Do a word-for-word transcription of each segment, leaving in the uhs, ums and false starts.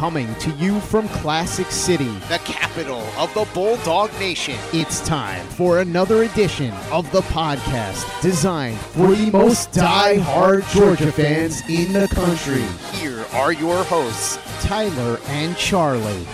Coming to you from Classic City, the capital of the Bulldog Nation. It's time for another edition of the podcast designed for the most die-hard Georgia fans in the country. Here are your hosts, Tyler and Charlie.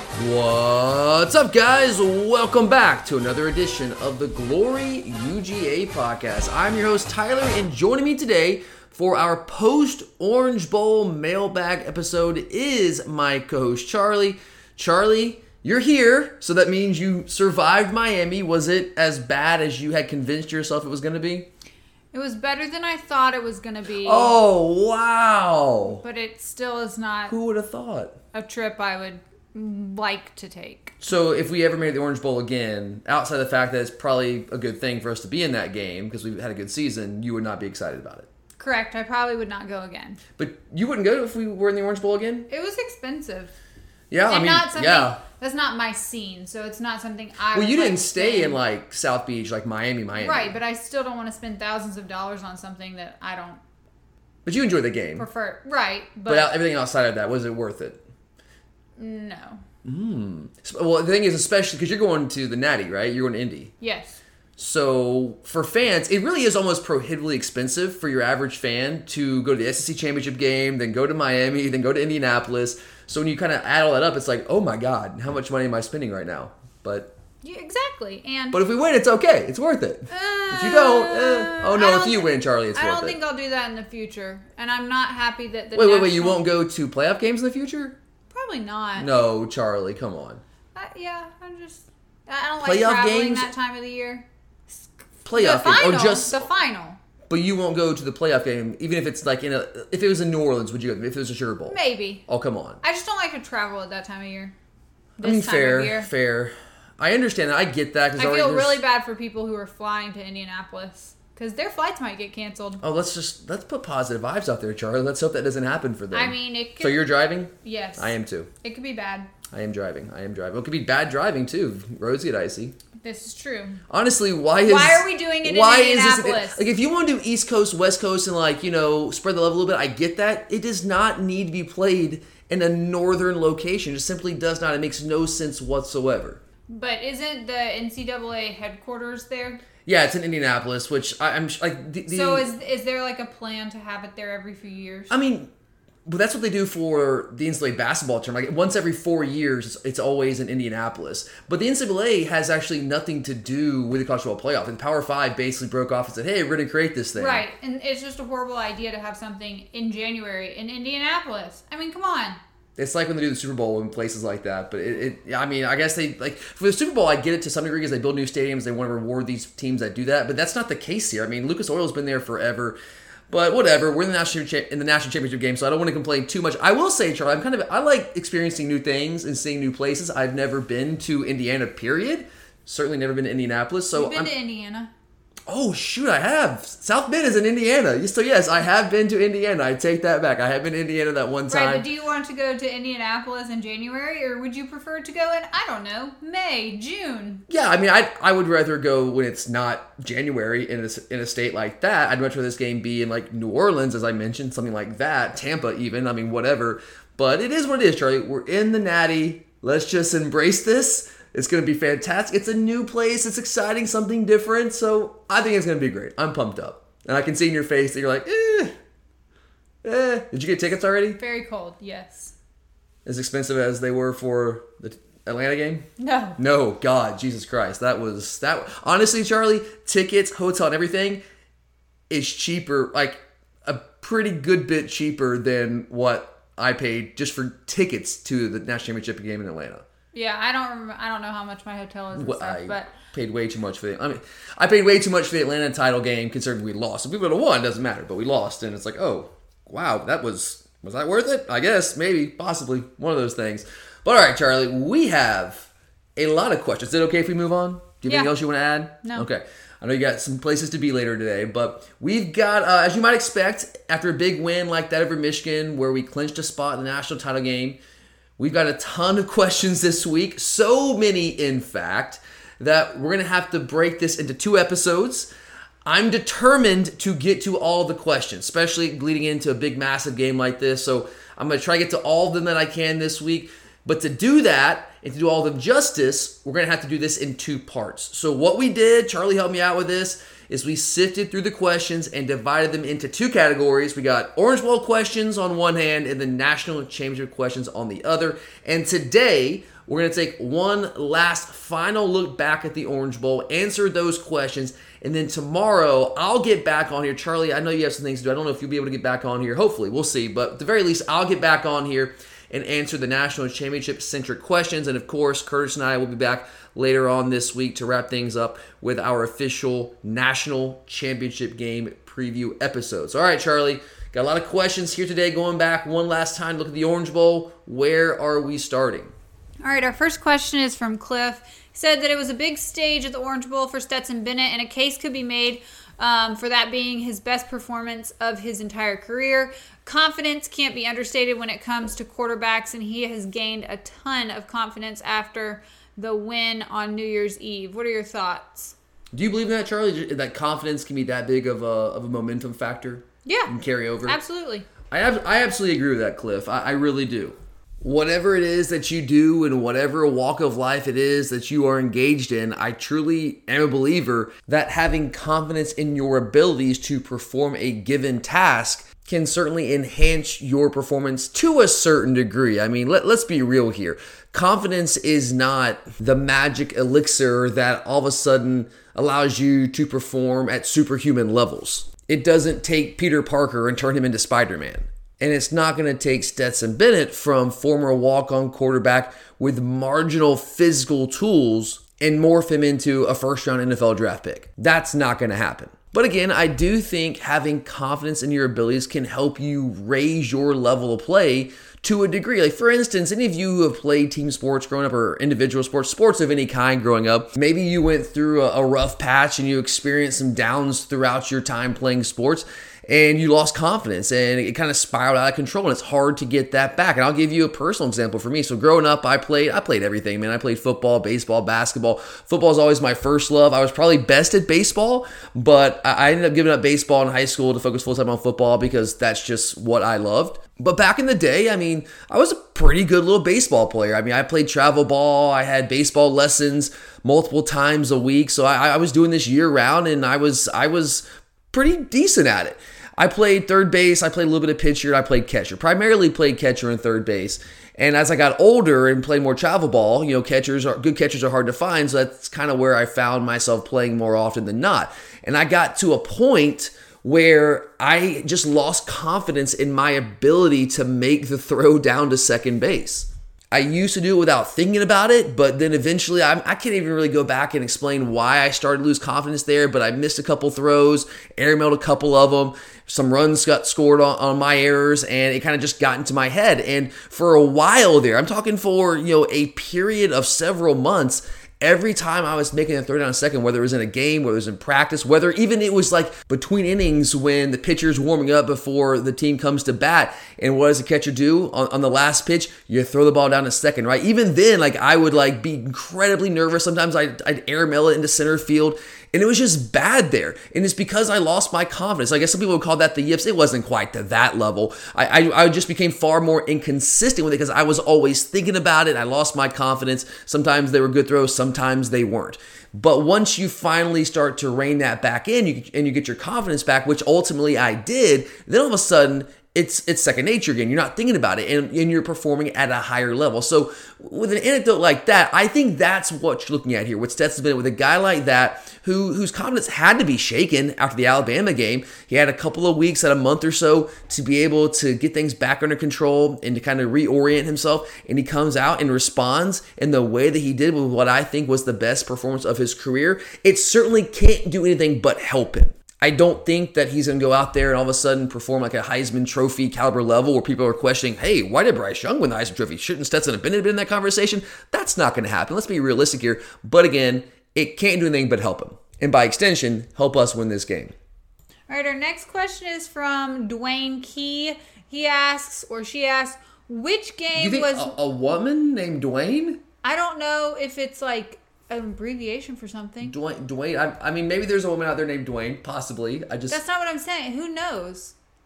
What's up, guys? Welcome back to another edition of the Glory U G A podcast. I'm your host, Tyler, and joining me today for our post-Orange Bowl mailbag episode is my co-host, Charlie. Charlie, you're here, so that means you survived Miami. Was it as bad as you had convinced yourself it was going to be? It was better than I thought it was going to be. Oh, wow. But it still is not Who would have thought? a trip I would like to take. So if we ever made the Orange Bowl again, outside the fact that it's probably a good thing for us to be in that game because we've had a good season, you would not be excited about it. Correct. I probably would not go again. But you wouldn't go if we were in the Orange Bowl again? It was expensive. Yeah, and I mean, not something, yeah. That's not my scene, so it's not something I Well, would you like didn't to stay spend. in, like, South Beach, like Miami, Miami. Right, but I still don't want to spend thousands of dollars on something that I don't But you enjoyed the game. prefer. Right, but, But out- everything outside of that, was it worth it? no. Mm. Well, the thing is, especially because you're going to the Natty, right? You're going to Indy. Yes. So for fans, it really is almost prohibitively expensive for your average fan to go to the S E C championship game, then go to Miami, then go to Indianapolis. So when you kind of add all that up, it's like, oh my God, how much money am I spending right now? But Yeah, exactly. And but if we win, it's okay. It's worth it. Uh, If you don't, eh. oh I no, don't if you thi- win, Charlie, it's I worth don't it. think I'll do that in the future. And I'm not happy that the Wait, wait, wait, you national- won't go to playoff games in the future? Probably not. No, Charlie, come on. Uh, yeah, I'm just... I don't like Playoff traveling games? that time of the year. Playoff the game, final, or just the final. But you won't go to the playoff game, even if it's like in a. If it was in New Orleans, would you go? If it was a Sugar Bowl? Maybe. Oh, come on. I just don't like to travel at that time of year. This I mean, time fair, of year. fair. I understand that. I get that. Cause I already feel there's- really bad for people who are flying to Indianapolis because their flights might get canceled. Oh, let's just let's put positive vibes out there, Charlie. Let's hope that doesn't happen for them. I mean, it could... So you're driving? Yes. I am too. It could be bad. I am driving. I am driving. Well, it could be bad driving too. Roads get icy. This is true. Honestly, why is Why are we doing it in why is Indianapolis? this like if you want to do East Coast, West Coast, and like you know spread the love a little bit? I get that. It does not need to be played in a northern location. It simply does not. It makes no sense whatsoever. But isn't the N C double A headquarters there? Yeah, it's in Indianapolis, which I, I'm like. The, the, So is is there like a plan to have it there every few years? I mean, but that's what they do for the N C double A basketball tournament. Like once every four years, it's, it's always in Indianapolis. But the N C double A has actually nothing to do with the college football playoff. And Power Five basically broke off and said, "Hey, we're going to create this thing." Right, and it's just a horrible idea to have something in January in Indianapolis. I mean, come on. It's like when they do the Super Bowl in places like that. But it, it I mean, I guess they like for the Super Bowl, I get it to some degree because they build new stadiums. They want to reward these teams that do that. But that's not the case here. I mean, Lucas Oil's been there forever. But whatever, we're in the national cha- in the national championship game, so I don't want to complain too much. I will say, Charlie, I'm kind of I like experiencing new things and seeing new places. I've never been to Indiana, period. Certainly never been to Indianapolis. So You've been I'm, to Indiana. oh shoot, I have. South Bend is in Indiana. So yes, I have been to Indiana. I take that back. I have been to Indiana that one time. Right, but do you want to go to Indianapolis in January, or would you prefer to go in, I don't know, May, June? Yeah, I mean, I I would rather go when it's not January in a, in a state like that. I'd much rather this game be in like New Orleans, as I mentioned, something like that, Tampa even. I mean, whatever. But it is what it is, Charlie. We're in the Natty. Let's just embrace this. It's going to be fantastic. It's a new place. It's exciting, something different. So I think it's going to be great. I'm pumped up. And I can see in your face that you're like, eh, eh. Did you get tickets already? Very cold, yes. As expensive as they were for the Atlanta game? No. No, God, Jesus Christ. That was, that. Honestly, Charlie, tickets, hotel, and everything is cheaper, like a pretty good bit cheaper than what I paid just for tickets to the national championship game in Atlanta. Yeah, I don't remember, I don't know how much my hotel is and Well, stuff, I but paid way too much for the. I mean, I paid way too much for the Atlanta title game, considering we lost. If we would have won, it doesn't matter, but we lost, and it's like, oh, wow, that was was that worth it? I guess, maybe, possibly, one of those things. But all right, Charlie, we have a lot of questions. Is it okay if we move on? Do you have Yeah. anything else you want to add? No. Okay. I know you got some places to be later today, but we've got, uh, as you might expect, after a big win like that over Michigan, where we clinched a spot in the national title game, we've got a ton of questions this week. So many, in fact, that we're going to have to break this into two episodes. I'm determined to get to all the questions, especially leading into a big, massive game like this. So I'm going to try to get to all of them that I can this week. But to do that, and to do all of them justice, we're going to have to do this in two parts. So what we did, Charlie helped me out with this, is we sifted through the questions and divided them into two categories. We got Orange Bowl questions on one hand and the National Championship questions on the other. And today, we're going to take one last final look back at the Orange Bowl, answer those questions, and then tomorrow, I'll get back on here. Charlie, I know you have some things to do. I don't know if you'll be able to get back on here. Hopefully, we'll see. But at the very least, I'll get back on here and answer the National Championship-centric questions. And of course, Curtis and I will be back later on this week to wrap things up with our official National Championship game preview episodes. All right, Charlie, got a lot of questions here today. Going back one last time, look at the Orange Bowl. Where are we starting? All right, our first question is from Cliff. He said that it was a big stage at the Orange Bowl for Stetson Bennett, and a case could be made um, for that being his best performance of his entire career. Confidence can't be understated when it comes to quarterbacks, and he has gained a ton of confidence after the win on New Year's Eve. What are your thoughts? Do you believe in that, Charlie? That confidence can be that big of a of a momentum factor? Yeah. And carry over? Absolutely. I have, I absolutely agree with that, Cliff. I, I really do. Whatever it is that you do and whatever walk of life it is that you are engaged in, I truly am a believer that having confidence in your abilities to perform a given task can certainly enhance your performance to a certain degree. I mean, let, let's be real here. Confidence is not the magic elixir that all of a sudden allows you to perform at superhuman levels. It doesn't take Peter Parker and turn him into Spider-Man. And it's not going to take Stetson Bennett from former walk-on quarterback with marginal physical tools and morph him into a first-round N F L draft pick. That's not going to happen. But again, I do think having confidence in your abilities can help you raise your level of play to a degree. Like, for instance, any of you who have played team sports growing up or individual sports, sports of any kind growing up, maybe you went through a, a rough patch and you experienced some downs throughout your time playing sports, and you lost confidence and it kind of spiraled out of control, and it's hard to get that back. And I'll give you a personal example for me. So growing up, I played I played everything, man. I played football, baseball, basketball. Football is always my first love. I was probably best at baseball, but I ended up giving up baseball in high school to focus full-time on football because that's just what I loved. But back in the day, I mean, I was a pretty good little baseball player. I mean, I played travel ball. I had baseball lessons multiple times a week. So I, I was doing this year round, and I was I was pretty decent at it. I played third base, I played a little bit of pitcher, I played catcher. Primarily played catcher and third base. And as I got older and played more travel ball, you know, catchers are good catchers are hard to find, so that's kind of where I found myself playing more often than not. And I got to a point where I just lost confidence in my ability to make the throw down to second base. I used to do it without thinking about it, but then eventually I, I can't even really go back and explain why I started to lose confidence there, but I missed a couple throws, airmailed a couple of them, some runs got scored on, on my errors, and it kind of just got into my head. And for a while there, I'm talking for, you know, a period of several months, every time I was making a throw down a second, whether it was in a game, whether it was in practice, whether even it was like between innings when the pitcher's warming up before the team comes to bat, and what does the catcher do on, on the last pitch? You throw the ball down to second, right? Even then, like I would like be incredibly nervous. Sometimes I'd, I'd airmail it into center field, and it was just bad there. And it's because I lost my confidence. I guess some people would call that the yips. It wasn't quite to that level. I, I, I just became far more inconsistent with it because I was always thinking about it. I lost my confidence. Sometimes they were good throws, sometimes they weren't. But once you finally start to rein that back in you, and you get your confidence back, which ultimately I did, then all of a sudden, It's it's second nature again. You're not thinking about it, and, and you're performing at a higher level. So with an anecdote like that, I think that's what you're looking at here with Stetson Bennett, with a guy like that who whose confidence had to be shaken after the Alabama game. He had a couple of weeks, at a month or so, to be able to get things back under control and to kind of reorient himself. And he comes out and responds in the way that he did with what I think was the best performance of his career. It certainly can't do anything but help him. I don't think that he's going to go out there and all of a sudden perform like a Heisman Trophy caliber level where people are questioning, hey, why did Bryce Young win the Heisman Trophy? Shouldn't Stetson have been in that conversation? That's not going to happen. Let's be realistic here. But again, it can't do anything but help him. And by extension, help us win this game. All right, our next question is from Dwayne Key. He asks, or she asks, which game you think was... A, a woman named Dwayne? I don't know if it's like an abbreviation for something. Dwayne, Dwayne. I, I mean, maybe there's a woman out there named Dwayne, possibly. I just. That's not what I'm saying. Who knows?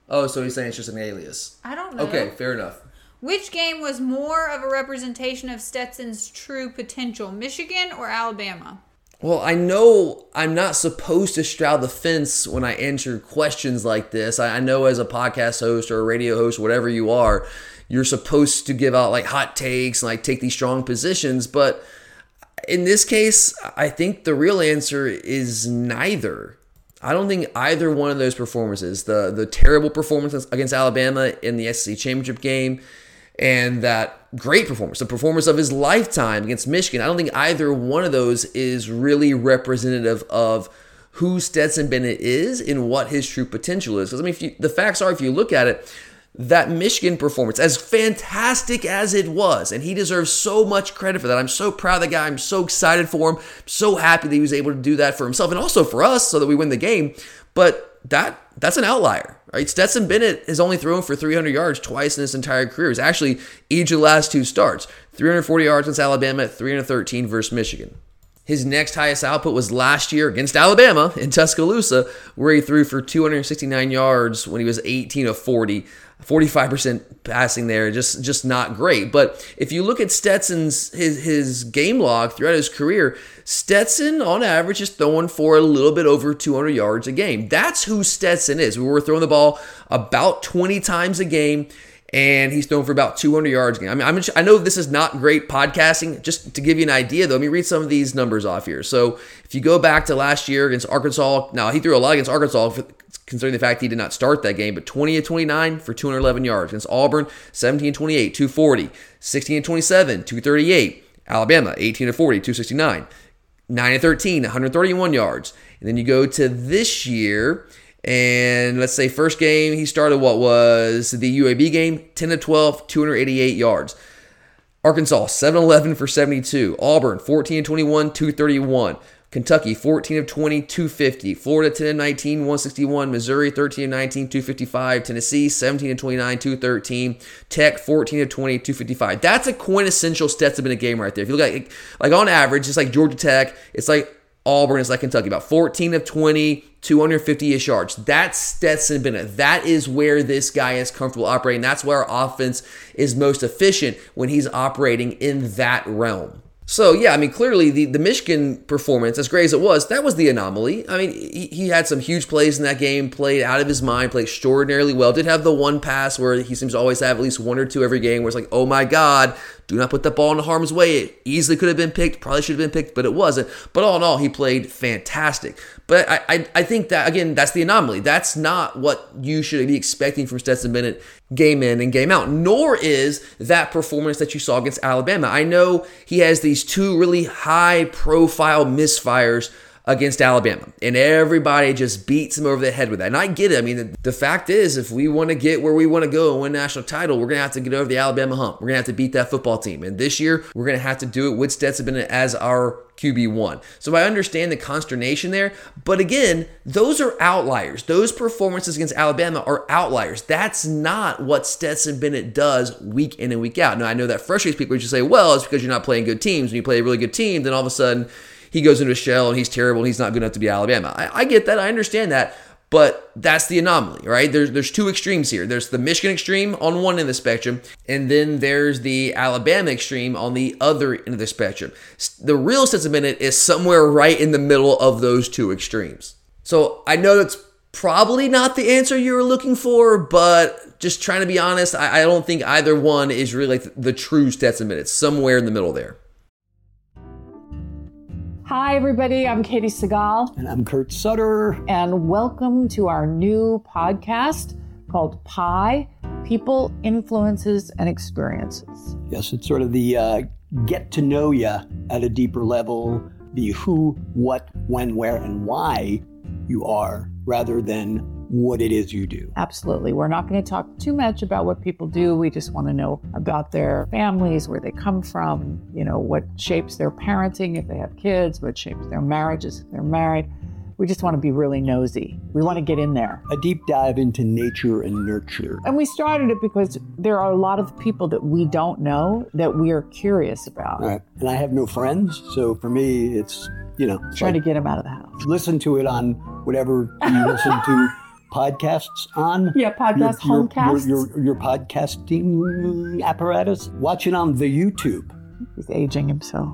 Oh, so he's saying it's just an alias. I don't know. Okay, fair enough. Which game was more of a representation of Stetson's true potential, Michigan or Alabama? Well, I know I'm not supposed to straddle the fence when I answer questions like this. I, I know as a podcast host or a radio host, whatever you are, you're supposed to give out like hot takes and like take these strong positions. But in this case, I think the real answer is neither. I don't think either one of those performances, the the terrible performance against Alabama in the S E C championship game and that great performance, the performance of his lifetime against Michigan, I don't think either one of those is really representative of who Stetson Bennett is and what his true potential is. Because, I mean, if you, the facts are, if you look at it, that Michigan performance, as fantastic as it was, and he deserves so much credit for that. I'm so proud of the guy. I'm so excited for him. I'm so happy that he was able to do that for himself and also for us so that we win the game. But that that's an outlier, right? Stetson Bennett has only thrown for three hundred yards twice in his entire career. It's actually each of the last two starts. three hundred forty yards against Alabama, three hundred thirteen versus Michigan. His next highest output was last year against Alabama in Tuscaloosa, where he threw for two hundred sixty-nine yards when he was eighteen of forty. forty-five percent passing there, just just not great. But if you look at Stetson's his his game log throughout his career, Stetson on average is throwing for a little bit over two hundred yards a game. That's who Stetson is. We were throwing the ball about twenty times a game, and he's throwing for about two hundred yards a game. I mean, I'm, I know this is not great podcasting. Just to give you an idea, though, let me read some of these numbers off here. So if you go back to last year against Arkansas, now he threw a lot against Arkansas, considering the fact he did not start that game, but twenty of twenty-nine for two hundred eleven yards. Against Auburn, seventeen of twenty-eight, two forty. sixteen of twenty-seven, two thirty-eight. Alabama, eighteen of forty, two sixty-nine. nine of thirteen, one hundred thirty-one yards. And then you go to this year, and let's say first game, he started what was the U A B game, ten of twelve, two hundred eighty-eight yards. Arkansas, seven of eleven for seventy-two. Auburn, fourteen of twenty-one, two thirty-one. Kentucky, fourteen of twenty, two fifty. Florida, ten of nineteen, one sixty-one. Missouri, thirteen of nineteen, two fifty-five. Tennessee, seventeen of twenty-nine, two thirteen. Tech, fourteen of twenty, two fifty-five. That's a quintessential Stetson Bennett game right there. If you look at it, like on average, it's like Georgia Tech, it's like Auburn, it's like Kentucky, about fourteen of twenty, two hundred fifty-ish yards. That's Stetson Bennett. That is where this guy is comfortable operating. That's where our offense is most efficient when he's operating in that realm. So, yeah, I mean, clearly the, the Michigan performance, as great as it was, that was the anomaly. I mean, he, he had some huge plays in that game, played out of his mind, played extraordinarily well. Did have the one pass where he seems to always have at least one or two every game where it's like, oh my God, do not put that ball in harm's way. It easily could have been picked, probably should have been picked, but it wasn't. But all in all, he played fantastic. But I, I, I think that, again, that's the anomaly. That's not what you should be expecting from Stetson Bennett game in and game out, nor is that performance that you saw against Alabama. I know he has these two really high-profile misfires against Alabama, and everybody just beats him over the head with that. And I get it. I mean, the, the fact is, if we want to get where we want to go and win a national title, we're going to have to get over the Alabama hump. We're going to have to beat that football team. And this year, we're going to have to do it with Stetson Bennett as our Q B one. So I understand the consternation there, but again, those are outliers. Those performances against Alabama are outliers. That's not what Stetson Bennett does week in and week out. Now, I know that frustrates people. You just say, well, it's because you're not playing good teams. When you play a really good team, then all of a sudden, he goes into a shell and he's terrible and he's not good enough to be Alabama. I, I get that. I understand that. But that's the anomaly, right? There's there's two extremes here. There's the Michigan extreme on one end of the spectrum, and then there's the Alabama extreme on the other end of the spectrum. The real Stetson Bennett is somewhere right in the middle of those two extremes. So I know that's probably not the answer you were looking for, but just trying to be honest, I, I don't think either one is really like the true Stetson Bennett. It's somewhere in the middle there. Hi, everybody. I'm Katie Segal. And I'm Kurt Sutter. And welcome to our new podcast called Pi, People, Influences, and Experiences. Yes, it's sort of the uh, get to know you at a deeper level, the who, what, when, where, and why you are, rather than what it is you do. Absolutely. We're not going to talk too much about what people do. We just want to know about their families, where they come from, you know, what shapes their parenting if they have kids, what shapes their marriages if they're married. We just want to be really nosy. We want to get in there. A deep dive into nature and nurture. And we started it because there are a lot of people that we don't know that we are curious about. Right. And I have no friends, so for me, it's, you know. Trying like, to get them out of the house. Listen to it on whatever you listen to podcasts on. Yeah, podcast, your, your, homecasts. Your, your, your podcasting apparatus. Watch it on the YouTube. He's aging himself.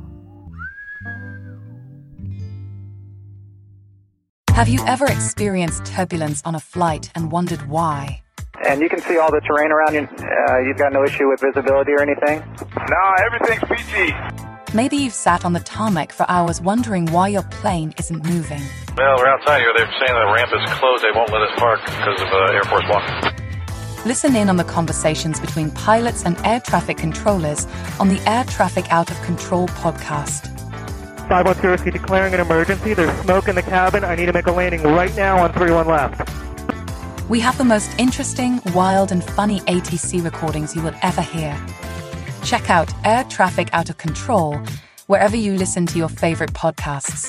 Have you ever experienced turbulence on a flight and wondered why? And you can see all the terrain around you. Uh, you've got no issue with visibility or anything? No, everything's peachy. Maybe you've sat on the tarmac for hours wondering why your plane isn't moving. Well, we're outside here. They're saying the ramp is closed. They won't let us park because of uh, Air Force One. Listen in on the conversations between pilots and air traffic controllers on the Air Traffic Out of Control podcast. five one zero, declaring an emergency. There's smoke in the cabin. I need to make a landing right now on three one left. We have the most interesting, wild, and funny A T C recordings you will ever hear. Check out Air Traffic Out of Control wherever you listen to your favorite podcasts.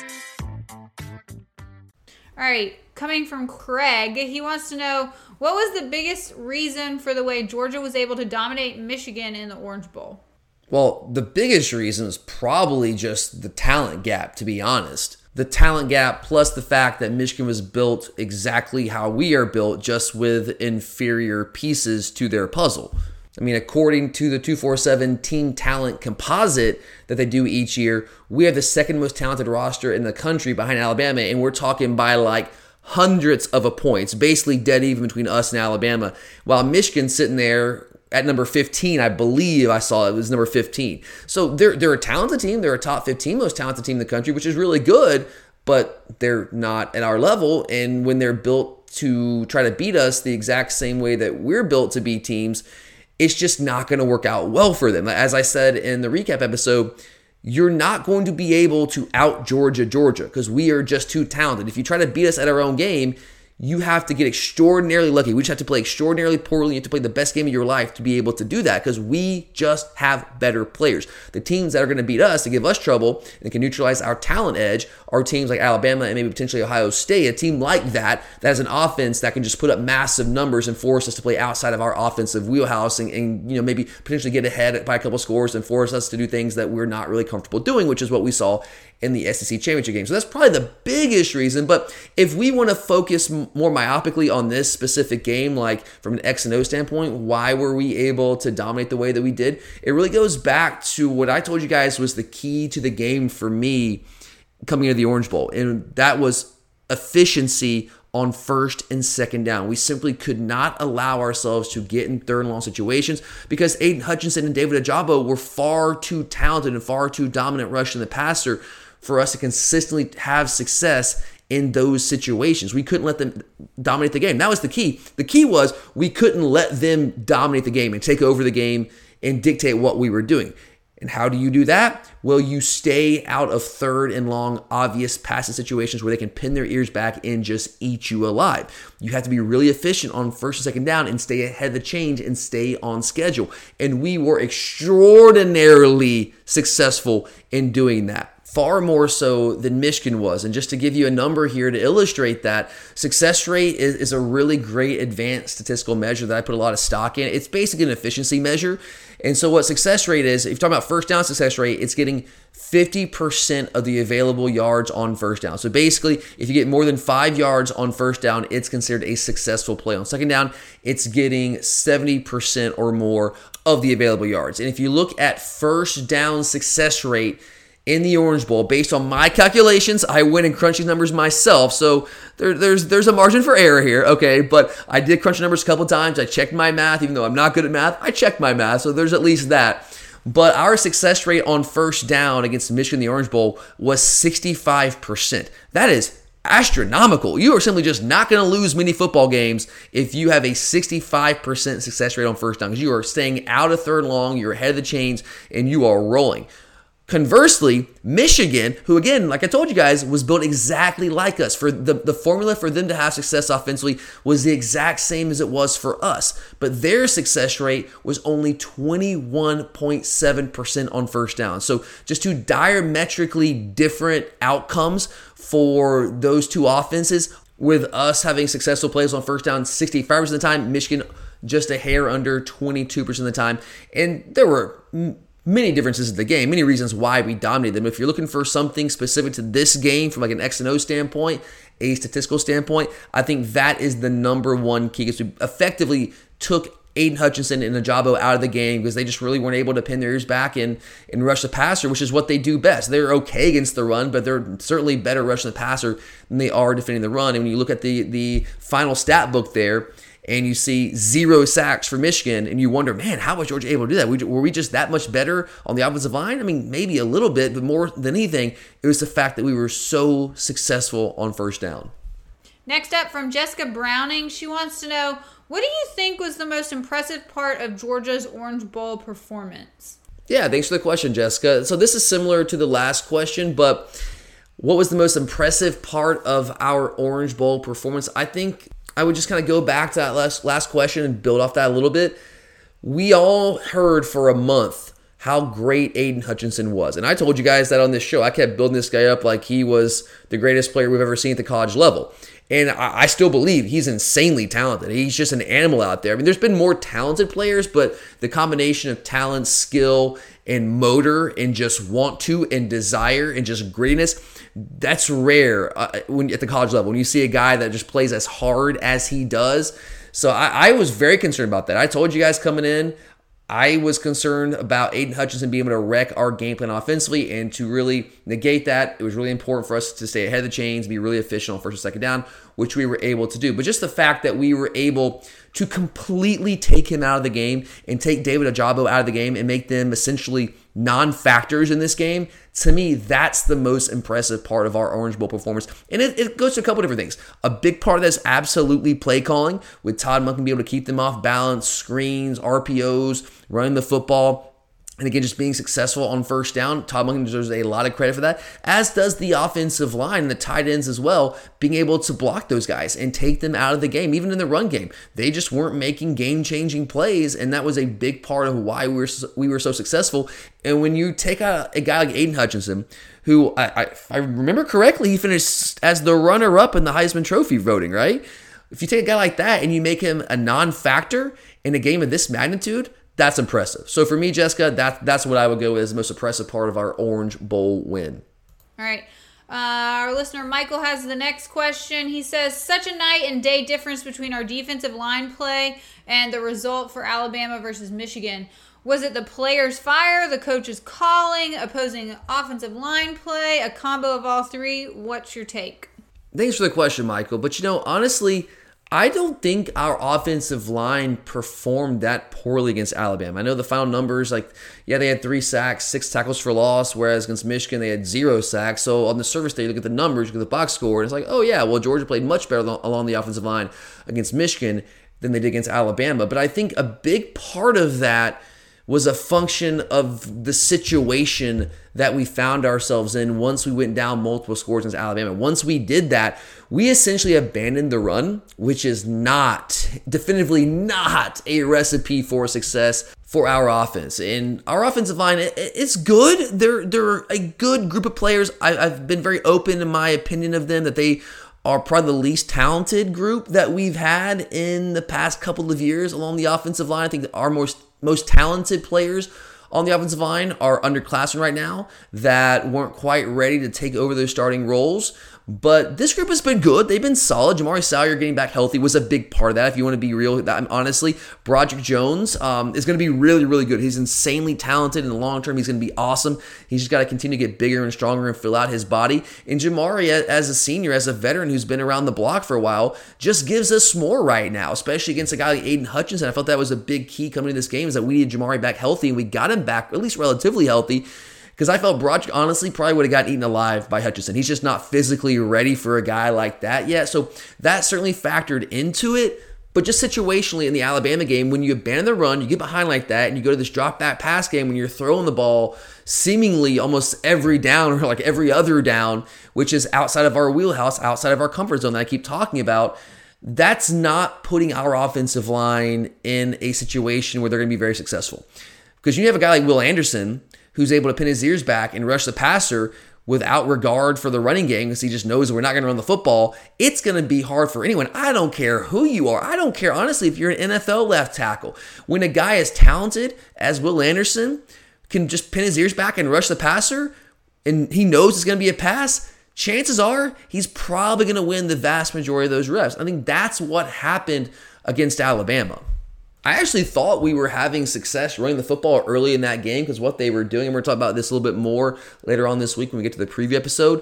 All right, coming from Craig, he wants to know, what was the biggest reason for the way Georgia was able to dominate Michigan in the Orange Bowl? Well, the biggest reason is probably just the talent gap, to be honest. The talent gap plus the fact that Michigan was built exactly how we are built, just with inferior pieces to their puzzle. I mean, according to the two forty-seven Team Talent Composite that they do each year, we have the second most talented roster in the country behind Alabama, and we're talking by like hundreds of a points, basically dead even between us and Alabama, while Michigan's sitting there at number fifteen. I believe I saw it was number fifteen. So they're, they're a talented team. They're a top fifteen most talented team in the country, which is really good, but they're not at our level. And when they're built to try to beat us the exact same way that we're built to beat teams, it's just not going to work out well for them. As I said in the recap episode, you're not going to be able to out Georgia, Georgia, because we are just too talented. If you try to beat us at our own game, you have to get extraordinarily lucky. We just have to play extraordinarily poorly. You have to play the best game of your life to be able to do that, because we just have better players. The teams that are going to beat us, to give us trouble, and can neutralize our talent edge, are teams like Alabama and maybe potentially Ohio State. A team like that, that has an offense that can just put up massive numbers and force us to play outside of our offensive wheelhouse, and, and you know maybe potentially get ahead by a couple scores and force us to do things that we're not really comfortable doing, which is what we saw in the S E C championship game. So that's probably the biggest reason. But if we want to focus more myopically on this specific game, like from an X and O standpoint, why were we able to dominate the way that we did? It really goes back to what I told you guys was the key to the game for me coming into the Orange Bowl, and that was efficiency on first and second down. We simply could not allow ourselves to get in third and long situations because Aiden Hutchinson and David Ojabo were far too talented and far too dominant rushing the passer for us to consistently have success in those situations. We couldn't let them dominate the game. That was the key. The key was we couldn't let them dominate the game and take over the game and dictate what we were doing. And how do you do that? Well, you stay out of third and long, obvious passing situations where they can pin their ears back and just eat you alive. You have to be really efficient on first and second down and stay ahead of the change and stay on schedule. And we were extraordinarily successful in doing that. Far more so than Michigan was. And just to give you a number here to illustrate that, success rate is, is a really great advanced statistical measure that I put a lot of stock in. It's basically an efficiency measure. And so what success rate is, if you're talking about first down success rate, it's getting fifty percent of the available yards on first down. So basically, if you get more than five yards on first down, it's considered a successful play. On second down, it's getting seventy percent or more of the available yards. And if you look at first down success rate in the Orange Bowl, based on my calculations, I went and crunched these numbers myself, so there, there's there's a margin for error here, okay? But I did crunch the numbers a couple times. I checked my math, even though I'm not good at math. I checked my math, so there's at least that. But our success rate on first down against Michigan in the Orange Bowl was sixty-five percent. That is astronomical. You are simply just not going to lose many football games if you have a sixty-five percent success rate on first down, because you are staying out of third and long, you're ahead of the chains, and you are rolling. Conversely, Michigan, who again, like I told you guys, was built exactly like us. For the, the formula for them to have success offensively was the exact same as it was for us. But their success rate was only twenty-one point seven percent on first down. So just two diametrically different outcomes for those two offenses, with us having successful plays on first down sixty-five percent of the time, Michigan just a hair under twenty-two percent of the time. And there were many differences in the game, many reasons why we dominated them. If you're looking for something specific to this game from like an X and O standpoint, a statistical standpoint, I think that is the number one key, because we effectively took Aiden Hutchinson and Ajabo out of the game because they just really weren't able to pin their ears back and, and rush the passer, which is what they do best. They're okay against the run, but they're certainly better rushing the passer than they are defending the run. And when you look at the, the final stat book there, and you see zero sacks for Michigan, and you wonder, man, how was Georgia able to do that? Were we just that much better on the offensive line? I mean, maybe a little bit, but more than anything, it was the fact that we were so successful on first down. Next up from Jessica Browning, she wants to know, what do you think was the most impressive part of Georgia's Orange Bowl performance? Yeah, thanks for the question, Jessica. So this is similar to the last question, but what was the most impressive part of our Orange Bowl performance? I think I would just kind of go back to that last, last question and build off that a little bit. We all heard for a month how great Aiden Hutchinson was. And I told you guys that on this show. I kept building this guy up like he was the greatest player we've ever seen at the college level. And I, I still believe he's insanely talented. He's just an animal out there. I mean, there's been more talented players, but the combination of talent, skill, and motor, and just want to, and desire, and just grittiness, that's rare uh, when at the college level. When you see a guy that just plays as hard as he does. So I, I was very concerned about that. I told you guys coming in, I was concerned about Aiden Hutchinson being able to wreck our game plan offensively, and to really negate that, it was really important for us to stay ahead of the chains, be really efficient on first and second down, which we were able to do. But just the fact that we were able to completely take him out of the game and take David Ajabo out of the game and make them essentially non-factors in this game, to me, that's the most impressive part of our Orange Bowl performance. And it, it goes to a couple different things. A big part of that is absolutely play calling, with Todd Monken being able to keep them off balance, screens, R P Os, running the football. And again, just being successful on first down. Todd Monken deserves a lot of credit for that, as does the offensive line and the tight ends as well, being able to block those guys and take them out of the game, even in the run game. They just weren't making game-changing plays, and that was a big part of why we were, we were so successful. And when you take out a guy like Aiden Hutchinson, who, I, I, if I remember correctly, he finished as the runner-up in the Heisman Trophy voting, right? If you take a guy like that and you make him a non-factor in a game of this magnitude, that's impressive. So for me, Jessica, that that's what I would go with as the most impressive part of our Orange Bowl win. All right. Uh, our listener Michael has the next question. He says, such a night and day difference between our defensive line play and the result for Alabama versus Michigan. Was it the players' fire, the coach's calling, opposing offensive line play, a combo of all three? What's your take? Thanks for the question, Michael. But, you know, honestly, I don't think our offensive line performed that poorly against Alabama. I know the final numbers, like, yeah, they had three sacks, six tackles for loss, whereas against Michigan, they had zero sacks. So on the surface, they look at the numbers, you look at the box score, and it's like, oh, yeah, well, Georgia played much better along the offensive line against Michigan than they did against Alabama. But I think a big part of that was a function of the situation that we found ourselves in once we went down multiple scores against Alabama. Once we did that, we essentially abandoned the run, which is not, definitively not a recipe for success for our offense. And our offensive line, it's good. They're, they're a good group of players. I, I've been very open in my opinion of them, that they are probably the least talented group that we've had in the past couple of years along the offensive line. I think our most most talented players on the offensive line are underclassmen right now that weren't quite ready to take over those starting roles. But this group has been good. They've been solid. Jamari Salyer getting back healthy was a big part of that. If you want to be real, that, honestly, Broderick Jones um, is going to be really, really good. He's insanely talented. In the long term, he's going to be awesome. He's just got to continue to get bigger and stronger and fill out his body. And Jamari, as a senior, as a veteran who's been around the block for a while, just gives us more right now, especially against a guy like Aiden Hutchinson. I felt that was a big key coming to this game, is that we needed Jamari back healthy, and we got him back at least relatively healthy. Because I felt Broderick, honestly, probably would have gotten eaten alive by Hutchinson. He's just not physically ready for a guy like that yet. So that certainly factored into it. But just situationally in the Alabama game, when you abandon the run, you get behind like that, and you go to this drop-back pass game when you're throwing the ball seemingly almost every down, or like every other down, which is outside of our wheelhouse, outside of our comfort zone that I keep talking about, that's not putting our offensive line in a situation where they're going to be very successful. Because you have a guy like Will Anderson who's able to pin his ears back and rush the passer without regard for the running game, because he just knows we're not going to run the football. It's going to be hard for anyone. I don't care who you are. I don't care, honestly, if you're an N F L left tackle. When a guy as talented as Will Anderson can just pin his ears back and rush the passer, and he knows it's going to be a pass, chances are he's probably going to win the vast majority of those reps. I think that's what happened against Alabama. I actually thought we were having success running the football early in that game because what they were doing, and we're going to talk about this a little bit more later on this week when we get to the preview episode,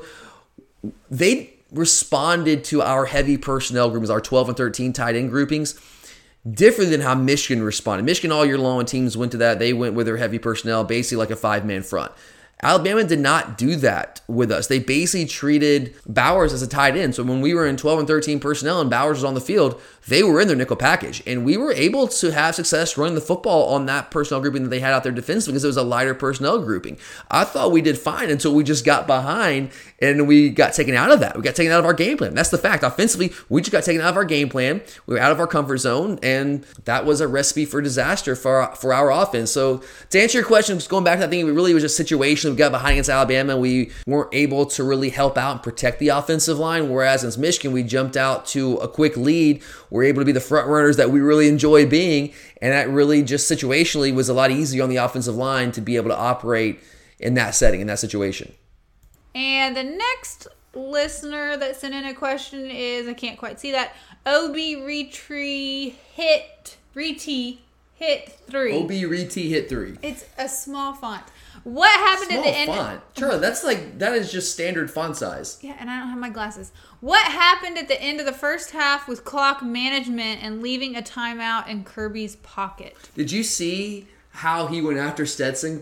they responded to our heavy personnel groupings, our twelve and thirteen tight end groupings, different than how Michigan responded. Michigan all year long, when teams went to that, they went with their heavy personnel, basically like a five-man front. Alabama did not do that with us. They basically treated Bowers as a tight end. So when we were in twelve and thirteen personnel and Bowers was on the field, they were in their nickel package. And we were able to have success running the football on that personnel grouping that they had out there defensively because it was a lighter personnel grouping. I thought we did fine until we just got behind and we got taken out of that. We got taken out of our game plan. That's the fact. Offensively, we just got taken out of our game plan. We were out of our comfort zone, and that was a recipe for disaster for our, for our offense. So to answer your question, just going back to that thing, it really was just situation. We got behind against Alabama. We weren't able to really help out and protect the offensive line, whereas against Michigan, we jumped out to a quick lead. We're able to be the front runners that we really enjoy being, and that really just situationally was a lot easier on the offensive line to be able to operate in that setting, in that situation. And the next listener that sent in a question is, I can't quite see that, O B Retry Hit, Retee Hit three. O B Retee Hit three. It's a small font. What happened Small at the end? font. Charlie, that's like, that is just standard font size. Yeah, and I don't have my glasses. What happened at the end of the first half with clock management and leaving a timeout in Kirby's pocket? Did you see how he went after Stetson?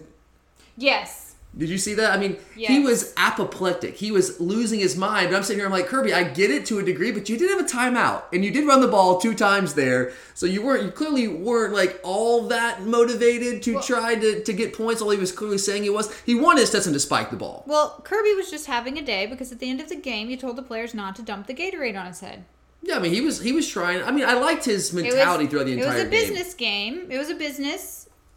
Yes. Did you see that? I mean, yes. He was apoplectic. He was losing his mind. But I'm sitting here, I'm like, Kirby, I get it to a degree, but you did have a timeout. And you did run the ball two times there. So you weren't, you clearly weren't like all that motivated to well, try to, to get points. All he was clearly saying he was. He wanted Stetson to spike the ball. Well, Kirby was just having a day because at the end of the game, he told the players not to dump the Gatorade on his head. Yeah, I mean, he was he was trying. I mean, I liked his mentality was, throughout the entire game. It was a business game. game. It was a business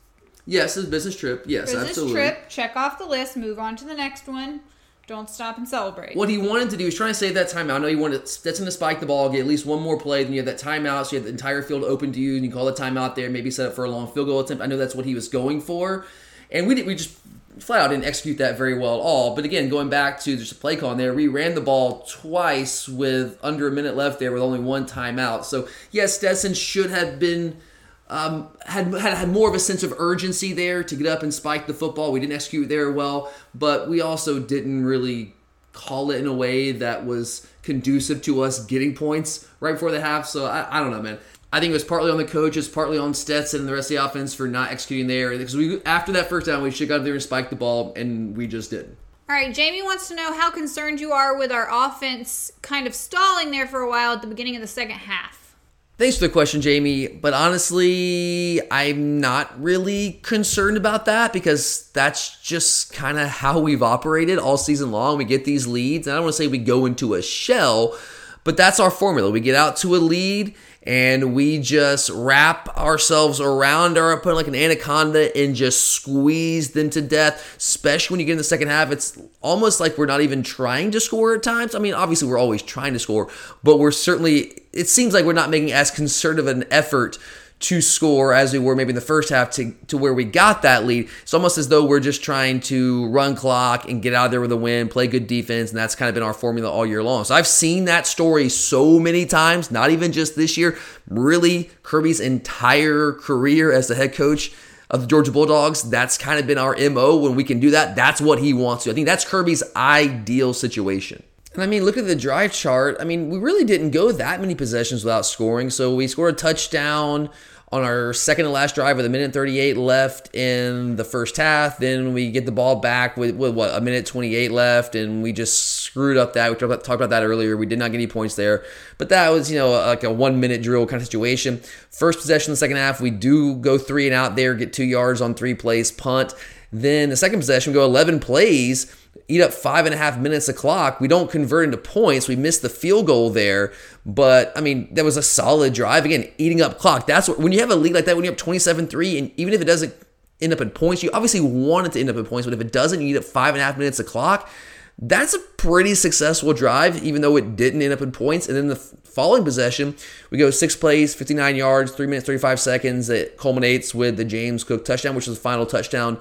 Yes, it's a business trip. Yes, business absolutely. Business trip. Check off the list. Move on to the next one. Don't stop and celebrate. What he wanted to do, he was trying to save that timeout. I know he wanted Stetson to spike the ball, get at least one more play. Then you have that timeout, so you have the entire field open to you, and you call the timeout there, maybe set up for a long field goal attempt. I know that's what he was going for. And we did, we just flat out didn't execute that very well at all. But again, going back to just a play call in there, we ran the ball twice with under a minute left there with only one timeout. So, yes, Stetson should have been... Um, had, had had more of a sense of urgency there to get up and spike the football. We didn't execute there well, but we also didn't really call it in a way that was conducive to us getting points right before the half. So I, I don't know, man. I think it was partly on the coaches, partly on Stetson and the rest of the offense for not executing there. Because we after that first down, we should have got up there and spiked the ball, and we just didn't. All right, Jamie wants to know how concerned you are with our offense kind of stalling there for a while at the beginning of the second half. Thanks for the question, Jamie. But honestly, I'm not really concerned about that because that's just kind of how we've operated all season long. We get these leads, and I don't want to say we go into a shell, but that's our formula. We get out to a lead, and we just wrap ourselves around our opponent like an anaconda and just squeeze them to death, especially when you get in the second half. It's almost like we're not even trying to score at times. I mean, obviously we're always trying to score, but we're certainly, it seems like we're not making as concerted an effort to score as we were maybe in the first half to, to where we got that lead. It's almost as though we're just trying to run clock and get out of there with a win, play good defense, and that's kind of been our formula all year long. So I've seen that story so many times, not even just this year, really Kirby's entire career as the head coach of the Georgia Bulldogs. That's kind of been our M O. When we can do that, that's what he wants to. I think that's Kirby's ideal situation. And I mean, look at the drive chart. I mean, we really didn't go that many possessions without scoring. So we scored a touchdown on our second to last drive with a minute thirty-eight left in the first half. Then we get the ball back with, with what, a minute twenty-eight left, and we just screwed up that. We talked about, talked about that earlier. We did not get any points there. But that was, you know, like a one-minute drill kind of situation. First possession in the second half, we do go three and out there, get two yards on three plays, punt. Then the second possession, we go eleven plays, eat up five and a half minutes of clock. We don't convert into points. We missed the field goal there. But, I mean, that was a solid drive. Again, eating up clock. That's what, when you have a lead like that, when you have twenty-seven three, and even if it doesn't end up in points, you obviously want it to end up in points, but if it doesn't, you eat up five and a half minutes of clock. That's a pretty successful drive, even though it didn't end up in points. And then the following possession, we go six plays, fifty-nine yards, three minutes, thirty-five seconds. It culminates with the James Cook touchdown, which was the final touchdown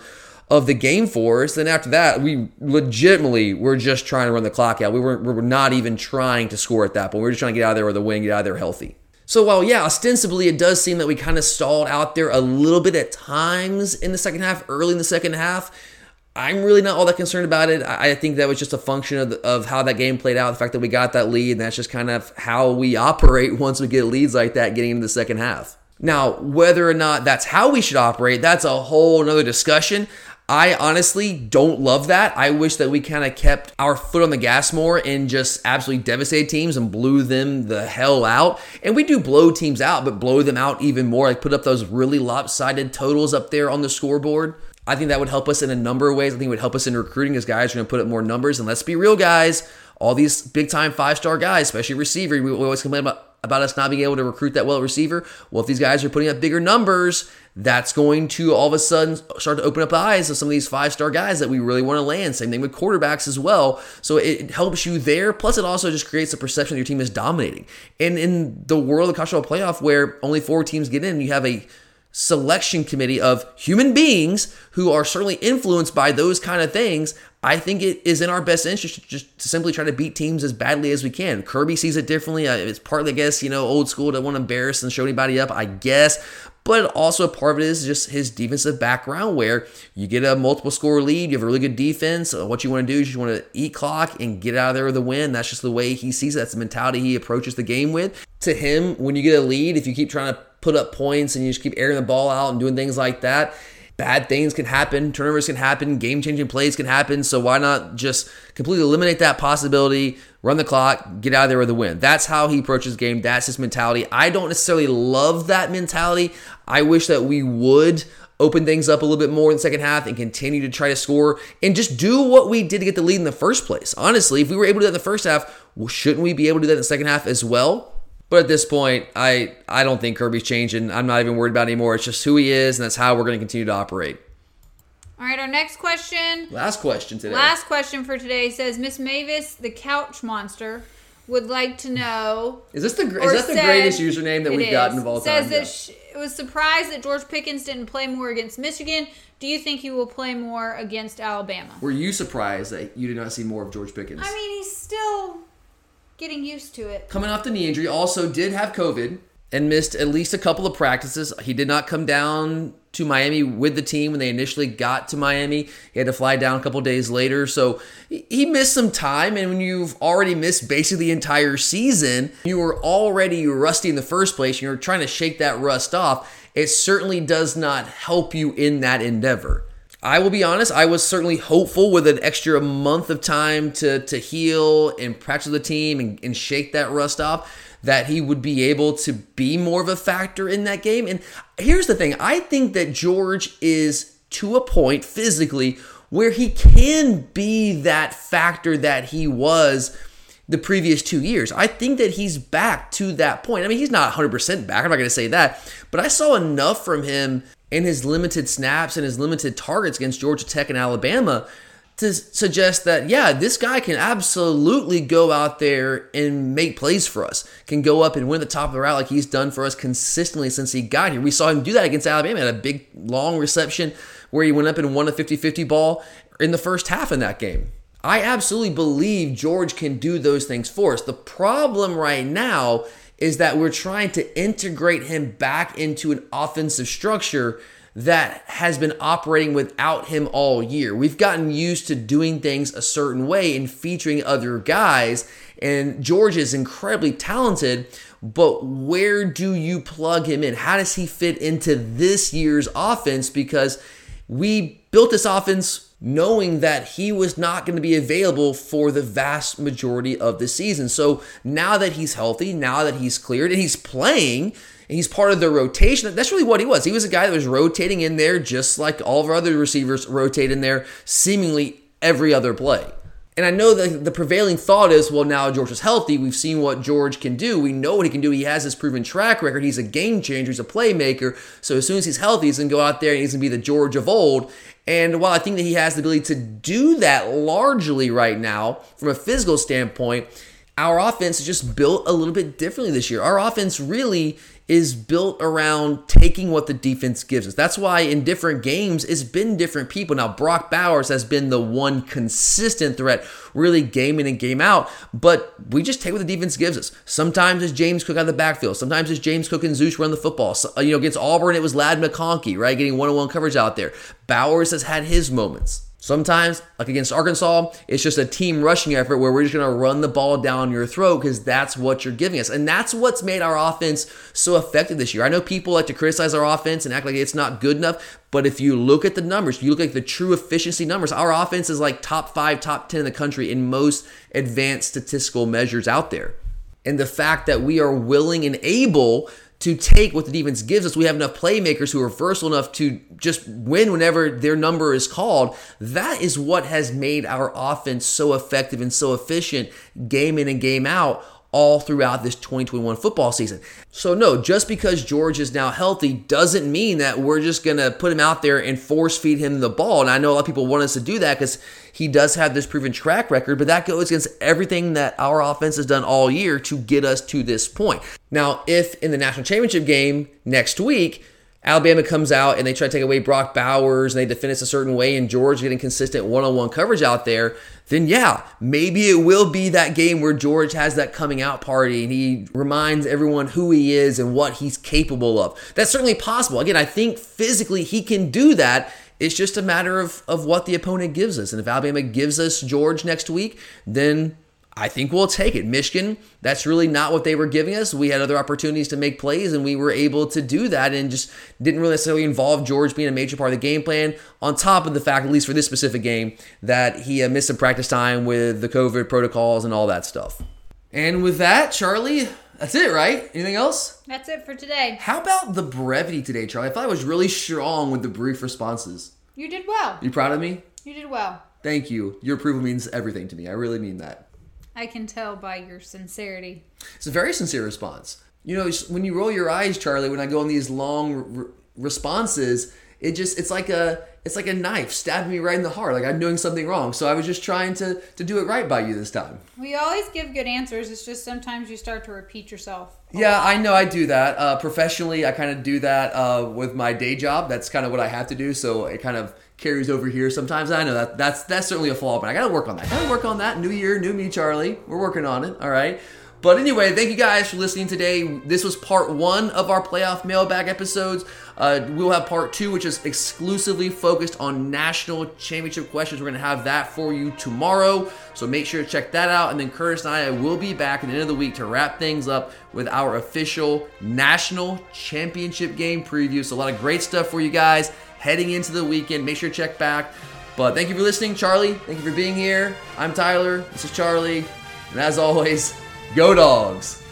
of the game for us. Then after that, we legitimately were just trying to run the clock out. We were, we were not even trying to score at that point. We were just trying to get out of there with a win, get out of there healthy. So while, yeah, ostensibly it does seem that we kind of stalled out there a little bit at times in the second half, early in the second half, I'm really not all that concerned about it. I think that was just a function of, the, of how that game played out, the fact that we got that lead, and that's just kind of how we operate once we get leads like that getting into the second half. Now, whether or not that's how we should operate, that's a whole nother discussion. I honestly don't love that. I wish that we kind of kept our foot on the gas more and just absolutely devastated teams and blew them the hell out. And we do blow teams out, but blow them out even more. Like put up those really lopsided totals up there on the scoreboard. I think that would help us in a number of ways. I think it would help us in recruiting as guys are going to put up more numbers. And let's be real, guys. All these big-time five-star guys, especially receiver, we always complain about, about us not being able to recruit that well at receiver. Well, if these guys are putting up bigger numbers, that's going to all of a sudden start to open up the eyes of some of these five-star guys that we really want to land. Same thing with quarterbacks as well. So it helps you there. Plus, it also just creates a perception that your team is dominating. And in the world of the college football playoff where only four teams get in, you have a selection committee of human beings who are certainly influenced by those kind of things. I think it is in our best interest to just to simply try to beat teams as badly as we can. Kirby sees it differently. It's partly, I guess, you know, old school, don't want to embarrass and show anybody up, I guess. But also part of it is just his defensive background where you get a multiple score lead, you have a really good defense. What you want to do is you want to eat clock and get out of there with a win. That's just the way he sees it. That's the mentality he approaches the game with. To him, when you get a lead, if you keep trying to put up points and you just keep airing the ball out and doing things like that, bad things can happen, turnovers can happen, game-changing plays can happen, so why not just completely eliminate that possibility, run the clock, get out of there with a win. That's how he approaches the game. That's his mentality. I don't necessarily love that mentality. I wish that we would open things up a little bit more in the second half and continue to try to score and just do what we did to get the lead in the first place. Honestly, if we were able to do that in the first half, well, shouldn't we be able to do that in the second half as well? But at this point, I, I don't think Kirby's changing. I'm not even worried about it anymore. It's just who he is, and that's how we're going to continue to operate. All right, our next question. Last question today. Last question for today says, Miss Mavis, the couch monster, would like to know. Is this the is that the said, greatest username that we've is, gotten of all time? Says that she was surprised that George Pickens didn't play more against Michigan. Do you think he will play more against Alabama? Were you surprised that you did not see more of George Pickens? I mean, he's still getting used to it. Coming off the knee injury, also did have COVID and missed at least a couple of practices. He did not come down to Miami with the team when they initially got to Miami. He had to fly down a couple days later. So he missed some time. And when you've already missed basically the entire season, you were already rusty in the first place, and you're trying to shake that rust off, it certainly does not help you in that endeavor. I will be honest, I was certainly hopeful with an extra month of time to, to heal and practice with the team and, and shake that rust off, that he would be able to be more of a factor in that game. And here's the thing, I think that George is to a point physically where he can be that factor that he was the previous two years. I think that he's back to that point. I mean, he's not one hundred percent back, I'm not going to say that, but I saw enough from him in his limited snaps and his limited targets against Georgia Tech and Alabama to suggest that, yeah, this guy can absolutely go out there and make plays for us, can go up and win the top of the route like he's done for us consistently since he got here. We saw him do that against Alabama. He had a big, long reception where he went up and won a fifty-fifty ball in the first half in that game. I absolutely believe George can do those things for us. The problem right now is that we're trying to integrate him back into an offensive structure that has been operating without him all year. We've gotten used to doing things a certain way and featuring other guys, and George is incredibly talented, but where do you plug him in? How does he fit into this year's offense? Because we built this offense knowing that he was not going to be available for the vast majority of the season. So now that he's healthy, now that he's cleared, and he's playing, and he's part of the rotation, that's really what he was. He was a guy that was rotating in there just like all of our other receivers rotate in there seemingly every other play. And I know that the prevailing thought is, well, now George is healthy. We've seen what George can do. We know what he can do. He has this proven track record. He's a game changer. He's a playmaker. So as soon as he's healthy, he's going to go out there and he's going to be the George of old. And while I think that he has the ability to do that largely right now from a physical standpoint, our offense is just built a little bit differently this year. Our offense really is built around taking what the defense gives us. That's why in different games, it's been different people. Now, Brock Bowers has been the one consistent threat, really game in and game out, but we just take what the defense gives us. Sometimes it's James Cook out of the backfield. Sometimes it's James Cook and Zeus run the football. So, you know, against Auburn, it was Ladd McConkey, right, getting one-on-one coverage out there. Bowers has had his moments. Sometimes, like against Arkansas, it's just a team rushing effort where we're just going to run the ball down your throat because that's what you're giving us. And that's what's made our offense so effective this year. I know people like to criticize our offense and act like it's not good enough, but if you look at the numbers, you look at the true efficiency numbers, our offense is like top five, top ten in the country in most advanced statistical measures out there. And the fact that we are willing and able to take what the defense gives us, we have enough playmakers who are versatile enough to just win whenever their number is called. That is what has made our offense so effective and so efficient game in and game out all throughout this twenty twenty-one football season. So no, just because George is now healthy doesn't mean that we're just going to put him out there and force feed him the ball. And I know a lot of people want us to do that because he does have this proven track record, but that goes against everything that our offense has done all year to get us to this point. Now, if in the national championship game next week, Alabama comes out and they try to take away Brock Bowers and they defend us a certain way and George getting consistent one-on-one coverage out there, then yeah, maybe it will be that game where George has that coming out party and he reminds everyone who he is and what he's capable of. That's certainly possible. Again, I think physically he can do that. It's just a matter of, of what the opponent gives us. And if Alabama gives us George next week, then I think we'll take it. Michigan, that's really not what they were giving us. We had other opportunities to make plays, and we were able to do that and just didn't really necessarily involve George being a major part of the game plan, on top of the fact, at least for this specific game, that he uh, missed some practice time with the COVID protocols and all that stuff. And with that, Charlie, that's it, right? Anything else? That's it for today. How about the brevity today, Charlie? I thought I was really strong with the brief responses. You did well. You proud of me? You did well. Thank you. Your approval means everything to me. I really mean that. I can tell by your sincerity. It's a very sincere response. You know, when you roll your eyes, Charlie, when I go on these long re- responses, it just, it's like a, it's like a knife stabbing me right in the heart. Like I'm doing something wrong. So I was just trying to, to do it right by you this time. We always give good answers. It's just sometimes you start to repeat yourself. Yeah, I know I do that. Uh, professionally, I kind of do that uh, with my day job. That's kind of what I have to do. So it kind of carries over here sometimes. I know that that's that's certainly a flaw, but I got to work on that. I got to work on that. New year, new me, Charlie. We're working on it. All right. But anyway, thank you guys for listening today. This was part one of our playoff mailbag episodes. Uh, we'll have part two, which is exclusively focused on national championship questions. We're going to have that for you tomorrow. So make sure to check that out. And then Curtis and I will be back at the end of the week to wrap things up with our official national championship game preview. So a lot of great stuff for you guys heading into the weekend. Make sure to check back. But thank you for listening, Charlie. Thank you for being here. I'm Tyler. This is Charlie. And as always, go Dogs!